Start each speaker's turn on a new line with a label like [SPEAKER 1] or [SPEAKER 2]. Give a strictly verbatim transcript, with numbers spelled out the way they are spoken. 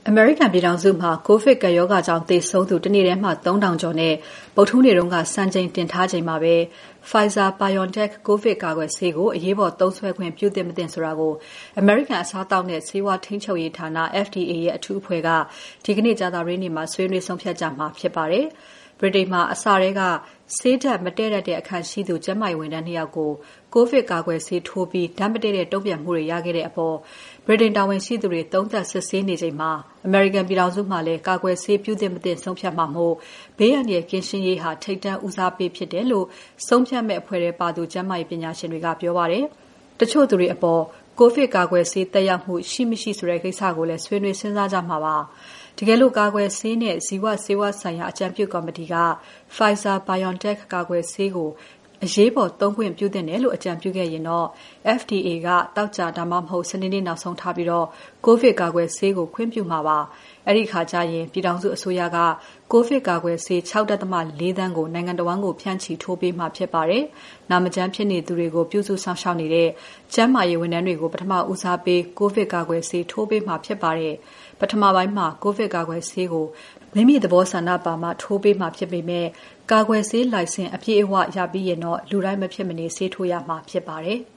[SPEAKER 1] အမေရိကန်ပြည်ထောင်စုမှာ ကိုဗစ်ကပ်ရောဂါကြောင့်သေဆုံးသူတနေ့ထဲမှာ သုံးထောင်ကျော်နဲ့ဗုဒ္ဓဟူးနေ့ကစံချိန်တင်ထားချိန်မှာပဲ Pfizer-BioNTech ကိုဗစ်ကာကွယ်ဆေးကိုအရေးပေါ်သုံးစွဲခွင့်ပြုသင့် မသင့်ဆိုတာကို အမေရိကန်အစားအသောက်နဲ့ဆေးဝါးထိန်းချုပ်ရေးဌာန F D A ရဲ့အထူးအဖွဲ့ကဒီကနေ့ကြာသပတေးနေ့မှာဆွေးနွေးဆုံးဖြတ်ကြမှာဖြစ်ပါတယ်။ ဗြိတိန်မှာအစထဲကဆေးဓါတ်မတည့်တတ်တဲ့အခန်းရှိသူကျန်းမာရေးဝန်ထမ်း နှစ် ယောက်ကို ကိုဗစ်ကာကွယ်ဆေးထိုးပြီးဓါတ်မတည့်တဲ့တုံ့ပြန်မှုတွေရခဲ့တဲ့အပေါ် ဗြိတိန်တာဝန်ရှိသူတွေသုံးသပ်စစ်ဆေးနေချိန်မှာ အမေရိကန်ပြည်ထောင်စုမှာလည်းကာကွယ်ဆေးပြုသင့် မသင့်ဆုံးဖြတ်မှာမို့ ဘေးအန္တရာယ်ကင်းရှင်းရေးဟာထိပ်တန်းဦးစားပေးဖြစ်တယ်လို့ ဆုံးဖြတ်မယ့်အဖွဲ့ထဲပါသူ ကျန်းမာရေးပညာရှင်တွေကပြောပါတယ်။ တချို့သူတွေအပေါ် ကိုဗစ်ကာကွယ်ဆေးသက်ရောက်မှုရှိမရှိဆိုတဲ့ကိစ္စကိုလည်းဆွေးနွေးစဉ်းစားကြမှာပါ။ တကယ်လို့ကာကွယ်ဆေးနဲ့ ဇီဝဆေးဝါးဆိုင်ရာအကြံပြုကော်မတီက Pfizer-BioNTech ကာကွယ်ဆေးကိုအရေးပေါ်သုံးခွင့်ပြုသင့်တယ်လို့အကြံပြုခဲ့ရင်တော့ F D A ကသောကြာ ဒါမှမဟုတ် စနေနေ့နောက်ဆုံးထားပြီး ကိုဗစ်ကာကွယ်ဆေးကိုခွင့်ပြုမှာပါ။ အဲဒီအခါကျရင် ပြည်ထောင်စုအစိုးရက ကိုဗစ်ကာကွယ်ဆေး ၆.၄ သန်းကိုနိုင်ငံတဝန်းကိုဖြန့်ချိထိုးပေးမှာဖြစ်ပါတယ်။ နာမကျန်းဖြစ်နေသူတွေကိုပြုစုစောင့်ရှောက်နေတဲ့ ကျန်းမာရေးဝန်ထမ်းတွေကို ပထမဦးစားပေးကိုဗစ်ကာကွယ်ဆေးထိုးပေးမှာဖြစ်ပါတယ်။ ပထမပိုင်းမှာ ကိုဗစ်ကာကွယ်ဆေးကိုမိမိသဘောဆန္ဒပါမှထိုးပေးမှာဖြစ်ပေမဲ့ ကာကွယ်ဆေးလိုင်စင်အပြည့်အဝရပြီးရင်တော့ လူတိုင်းမဖြစ်မနေဆေးထိုးရမှာဖြစ်ပါတယ်။